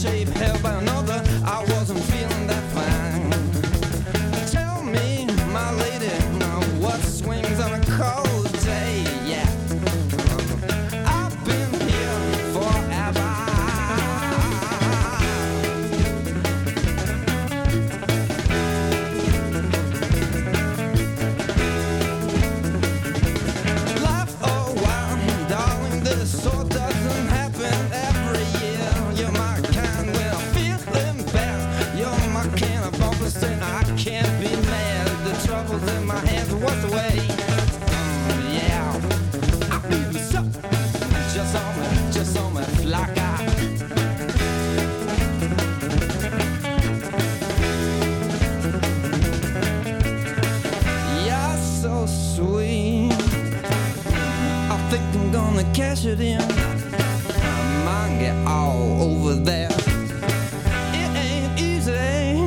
shape held by another, I wasn't feeling that fine. Tell me, my lady, now what swings on a cold day? Yeah, I've been here forever. Life, oh wow, darling, this sort doesn't happen every year. You're my kind when I'm feeling bad. You're my kind of opposite. I can't be mad. The troubles in my hands are washed away. Yeah, I feel so just on my flaca. You're so sweet. I think I'm gonna cash it in. I might get all over there. It ain't easy.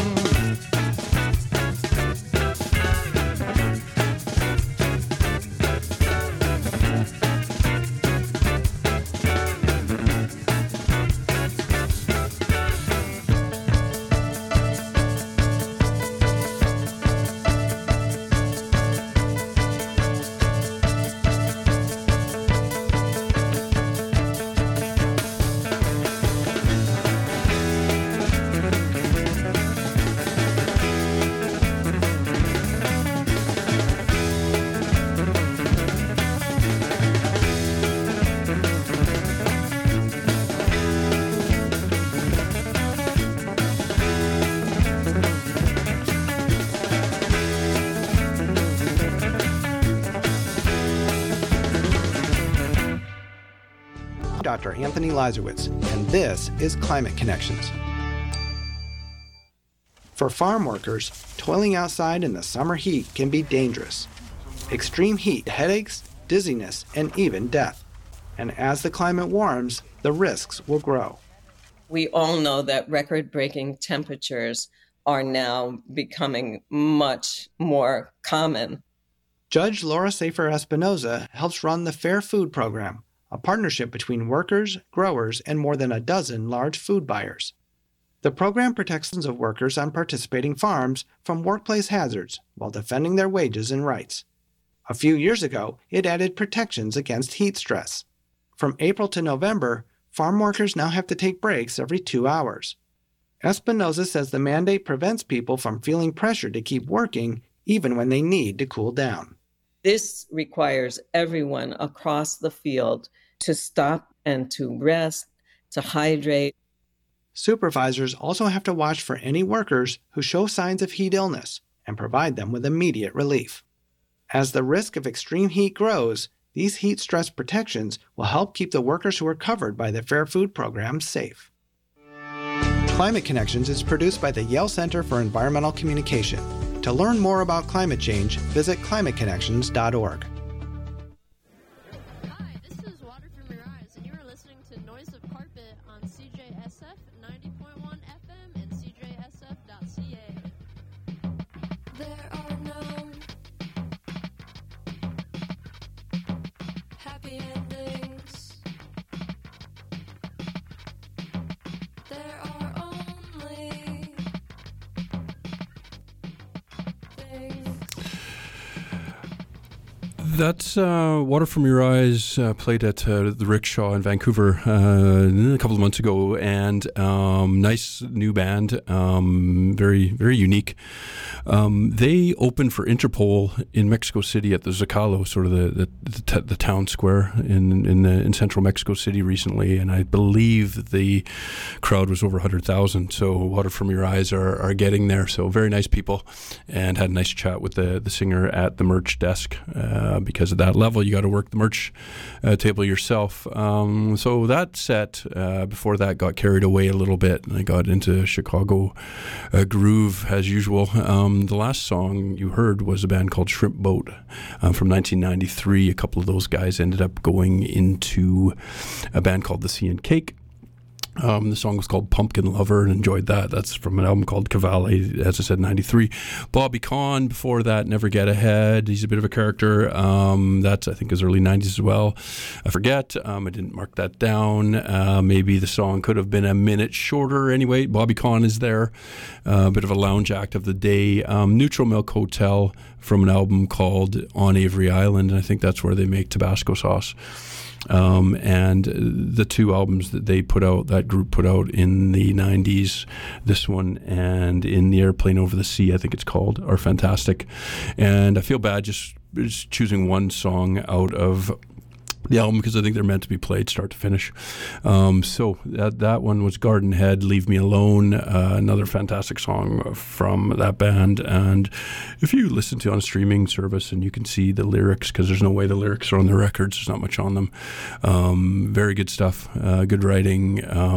Dr. Anthony Lazarowitz, and this is Climate Connections. For farm workers, toiling outside in the summer heat can be dangerous. Extreme heat, headaches, dizziness, and even death. And as the climate warms, the risks will grow. We all know that record-breaking temperatures are now becoming much more common. Judge Laura Safer Espinoza helps run the Fair Food Program, a partnership between workers, growers, and more than a dozen large food buyers. The program protects thousands of workers on participating farms from workplace hazards while defending their wages and rights. A few years ago, it added protections against heat stress. From April to November, farm workers now have to take breaks every 2 hours. Espinoza says the mandate prevents people from feeling pressure to keep working even when they need to cool down. This requires everyone across the field to stop and to rest, to hydrate. Supervisors also have to watch for any workers who show signs of heat illness and provide them with immediate relief. As the risk of extreme heat grows, these heat stress protections will help keep the workers who are covered by the Fair Food Program safe. Climate Connections is produced by the Yale Center for Environmental Communication. To learn more about climate change, visit climateconnections.org. Hi, this is Water From Your Eyes, and you are listening to Noise of Carpet on CJSF 90.1 FM and CJSF.ca. There are no happy endings. There are only things. That's Water From Your Eyes, played at the Rickshaw in Vancouver a couple of months ago, and nice new band, very, very unique. They opened for Interpol in Mexico City at the Zocalo, sort of the town square in central Mexico City recently, and I believe the crowd was over 100,000. So Water From Your Eyes are getting there. So very nice people, and had a nice chat with the singer at the merch desk. Because at that level, you got to work the merch table yourself. So that set, before that, got carried away a little bit, and I got into Chicago groove as usual. The last song you heard was a band called Shrimp Boat from 1993. A couple of those guys ended up going into a band called The Sea and Cake. The song was called Pumpkin Lover, and enjoyed that. That's from an album called Cavalli, as I said, 93. Bobby Conn, before that, Never Get Ahead. He's a bit of a character. That's, I think, his early 90s as well. I forget. I didn't mark that down. Maybe the song could have been a minute shorter. Anyway, Bobby Conn is there. A bit of a lounge act of the day. Neutral Milk Hotel from an album called On Avery Island, and I think that's where they make Tabasco sauce. And the two albums that they put out, that group put out in the 90s, this one and In the Airplane Over the Sea, I think it's called, are fantastic. And I feel bad just choosing one song out of the album because I think they're meant to be played start to finish. So that one was Garden Head, Leave Me Alone, another fantastic song from that band. And if you listen to it on a streaming service and you can see the lyrics, because there's no way the lyrics are on the records, there's not much on them. Very good stuff, good writing,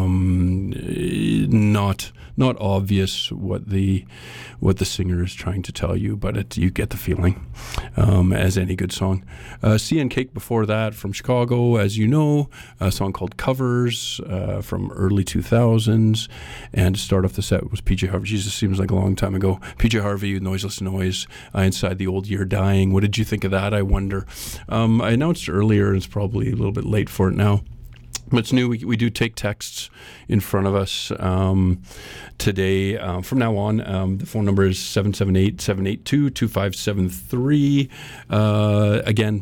not obvious what the singer is trying to tell you, but you get the feeling, as any good song. Sea and Cake before that from Chicago, as you know, a song called Covers from early 2000s. And to start off the set was PJ Harvey. Jesus, seems like a long time ago. PJ Harvey, Noiseless Noise, Inside the Old Year Dying. What did you think of that, I wonder? I announced earlier, and it's probably a little bit late for it now, but it's new. We do take texts in front of us today. From now on, the phone number is 778-782-2573. Again,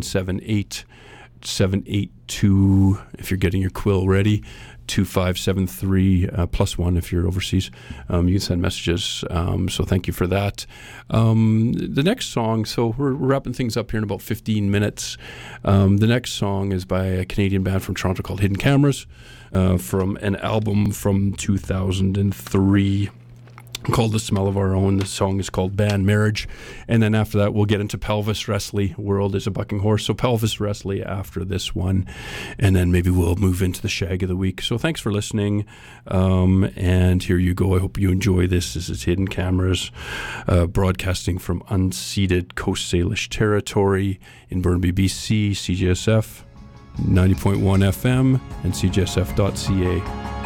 778-782, if you're getting your quill ready. 2573 +1 if you're overseas. You can send messages, so thank you for that. The next song, so we're wrapping things up here in about 15 minutes. The next song is by a Canadian band from Toronto called Hidden Cameras, from an album from 2003 called The Smell of Our Own. The song is called Band Marriage. And then after that, we'll get into Pelvis Wrestling, World is a Bucking Horse. So Pelvis Wrestling after this one. And then maybe we'll move into the Shag of the Week. So thanks for listening. And here you go. I hope you enjoy this. This is Hidden Cameras, broadcasting from unceded Coast Salish territory in Burnaby, BC, CJSF 90.1 FM and cjsf.ca.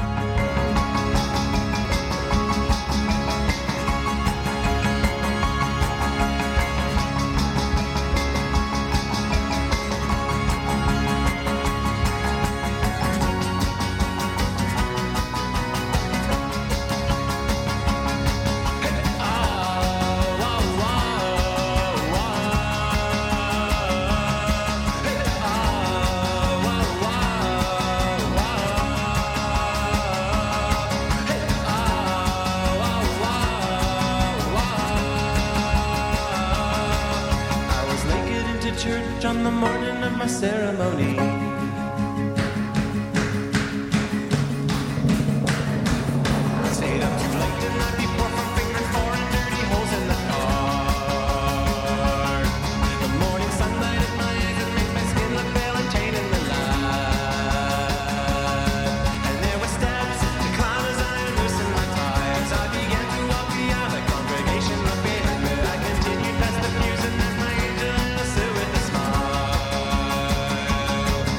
Church on the morning of my ceremony. Stayed up too late the night before for fingering foreign dirty holes in the car. The morning sunlight at my eyes and makes my skin look pale and tan in the light. And there were steps to climb as I unloosened my ties. I began to walk beyond the congregation up behind me. I continued past the pews and then my angel in a suit with a smile.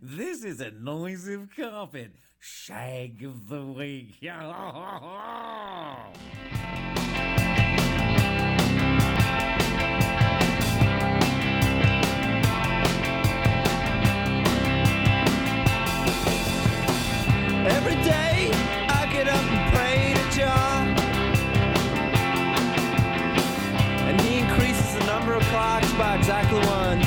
This is a Noise of Carpet Shag of the Week. Every day I get up and pray to Jah, and he increases the number of clocks by exactly one.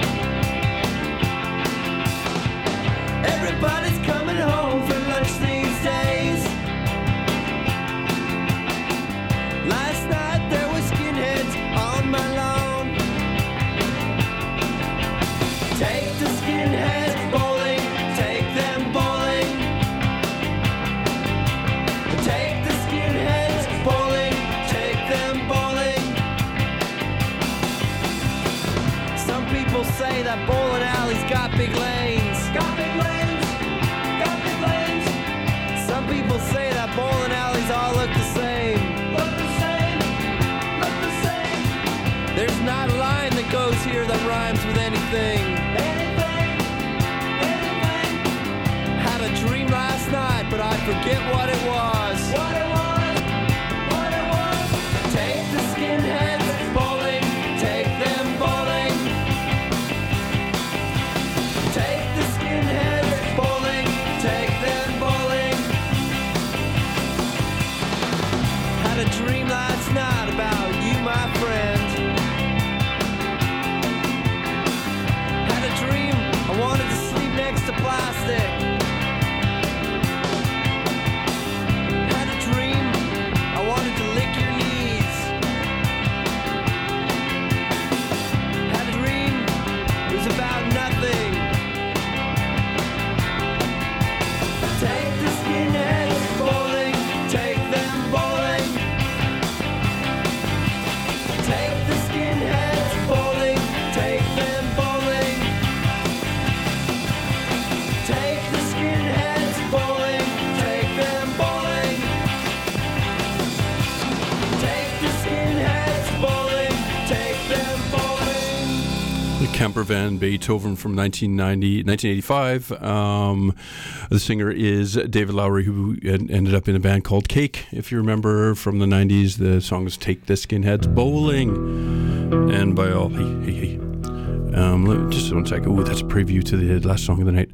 Everybody's coming home for lunch these days. Last night there were skinheads on my lawn. Take the skinheads bowling, take them bowling. Take the skinheads bowling, take them bowling. Some people say that bowling alley's got big lanes. Got big lanes, got big lanes. Some people say that bowling alleys all look the same. Look the same, look the same. There's not a line that goes here that rhymes with anything. Anything, anything. Had a dream last night, but I forget what it was. What it was, what it was. Take the skinheads bowling, take them bowling. Take the skinheads bowling, take them bowling. Had a dream last night about you, my friend. Had a dream I wanted to sleep next to plastic. Had a dream I wanted to lick your knees. Had a dream it was about nothing. Take the skinheads bowling, take them bowling. Take the skinheads bowling, take them bowling. Take the skinheads bowling, take them bowling. Take the skinheads bowling, take them bowling. The Camper Van Beethoven from 1985. The singer is David Lowery, who ended up in a band called Cake. If you remember from the 90s, the song was Take the Skinheads Bowling. And by all, hey. Just one second. Oh, that's a preview to the last song of the night.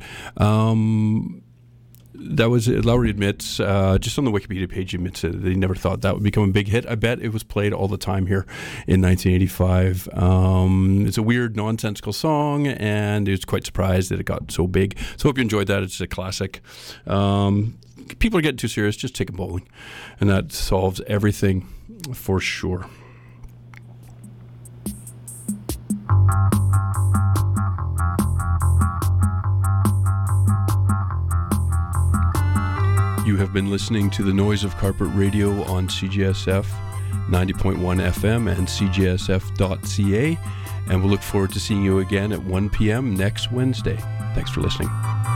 That was Lowery admits, just on the Wikipedia page, he admits that he never thought that would become a big hit. I bet it was played all the time here in 1985. It's a weird, nonsensical song, and he was quite surprised that it got so big. So hope you enjoyed that. It's a classic. People are getting too serious. Just take them bowling, and that solves everything for sure. You have been listening to the Noise of Carpet Radio on CJSF 90.1 FM and CJSF.ca, and we'll look forward to seeing you again at 1 p.m. next Wednesday. Thanks for listening.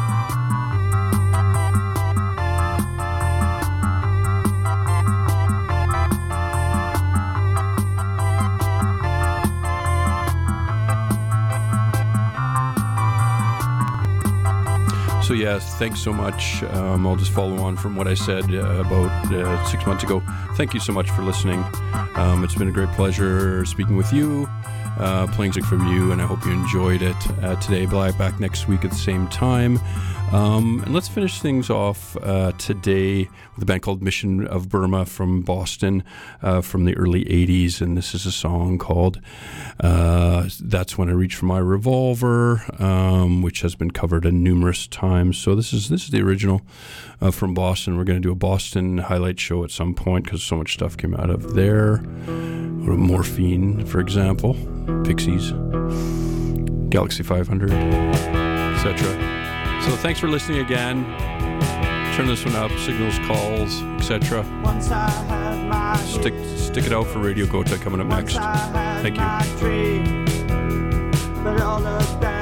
So yeah, thanks so much. I'll just follow on from what I said about 6 months ago. Thank you so much for listening. It's been a great pleasure speaking with you, playing music for you, and I hope you enjoyed it today. I'll be back next week at the same time. And let's finish things off today with a band called Mission of Burma from Boston from the early 80s. And this is a song called That's When I Reach for My Revolver, which has been covered numerous times. So this is the original from Boston. We're going to do a Boston highlight show at some point because so much stuff came out of there. Morphine, for example, Pixies, Galaxy 500, etc. So thanks for listening again. Turn this one up, signals, calls, etc. Stick it out for Radio Gotha coming up next. Thank you. But all of that